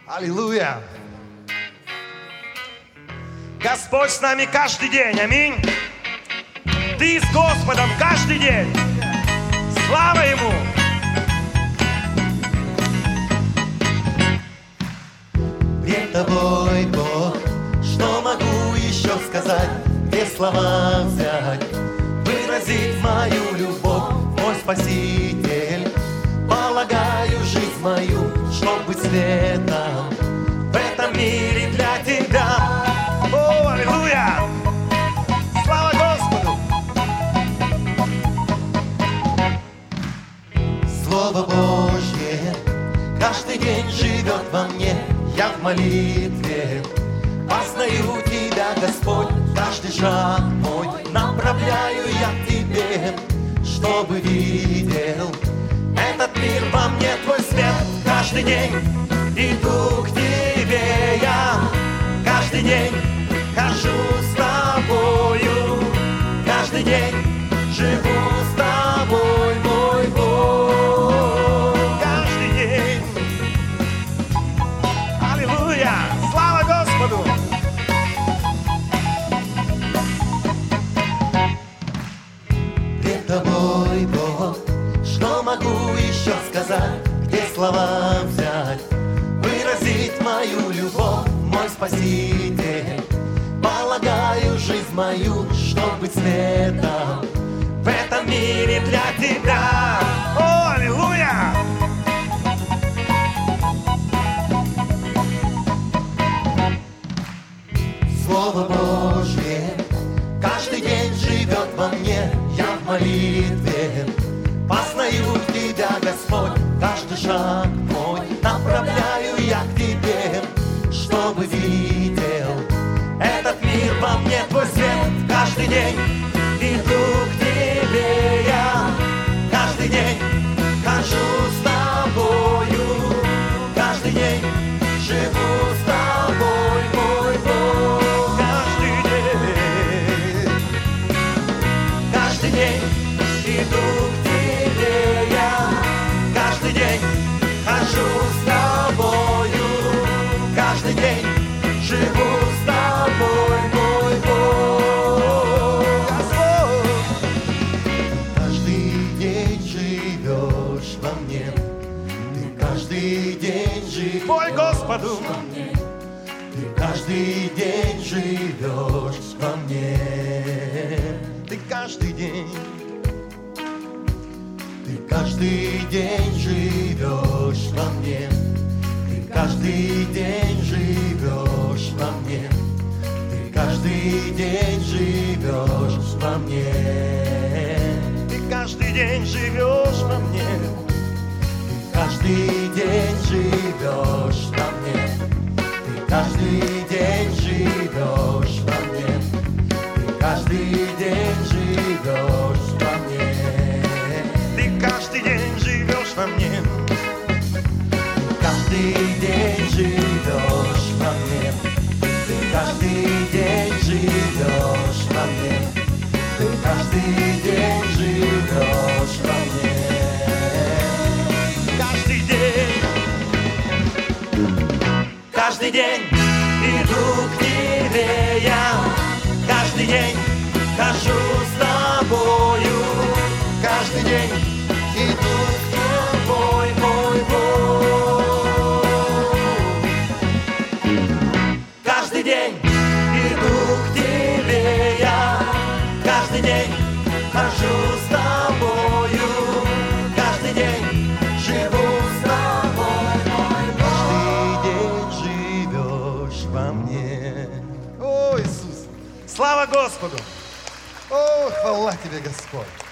Аллилуйя! Господь с нами каждый день, аминь. Ты с Господом каждый день. Слава Ему! Пред тобой, Бог, что могу еще сказать, где слова взять, выразить мою любовь, мой Спаситель. Полагаю жизнь мою, чтоб быть светом в этом мире для Тебя. О, аллилуйя! Слава Господу! Слово Божье каждый день живет во мне, я в молитве познаю Тебя, Господь. Каждый шаг мой направляю я к Тебе, чтобы видел этот мир во мне Твой свет. Каждый день иду к Тебе я, каждый день хожу с Тобою, каждый день живу с Тобой, мой Бог. Каждый день. Аллилуйя! Слава Господу! Пред Тобой, Бог, что могу еще сказать, где слова взять, выразить мою любовь, мой Спаситель. Полагаю жизнь мою, чтоб быть светом в этом мире для Тебя. О, аллилуйя! Слово Божье каждый день живет во мне, я в молитве познаю Тебя, Господь. Каждый шаг мой направляю я к Тебе, чтобы видел этот мир во мне Твой свет. Каждый день иду к Тебе я, каждый день хожу с Тобою, каждый день живу с Тобой, мой Бог. Каждый день иду к Тебе я, каждый день хожу с Тобою, каждый день живу с Тобой, мой Бог. Каждый день живешь во мне, Ты каждый день живешь Мой Господу! во мне, Ты каждый день живешь во мне. Ты каждый день. Ты каждый день живешь во мне, Ты каждый день живешь во мне, Ты каждый день живешь во мне. Ты каждый день живешь во мне. Ты каждый день живешь во мне, Ты каждый день живешь во мне, Ты каждый день живешь во мне. Ты каждый день живешь во мне. Каждый день живешь во мне, Ты каждый день живешь во мне, Ты каждый день живешь во мне. Каждый день. Каждый день иду к Тебе я, каждый день хожу с Тобою, каждый день иду к Тобой, мой Бог. Каждый день иду к Тебе я, каждый день хожу с Тобою, каждый день живу с Тобой, мой Бог. Каждый день живешь во мне. О, Иисус! Слава Господу! О, хвала Тебе, Господь!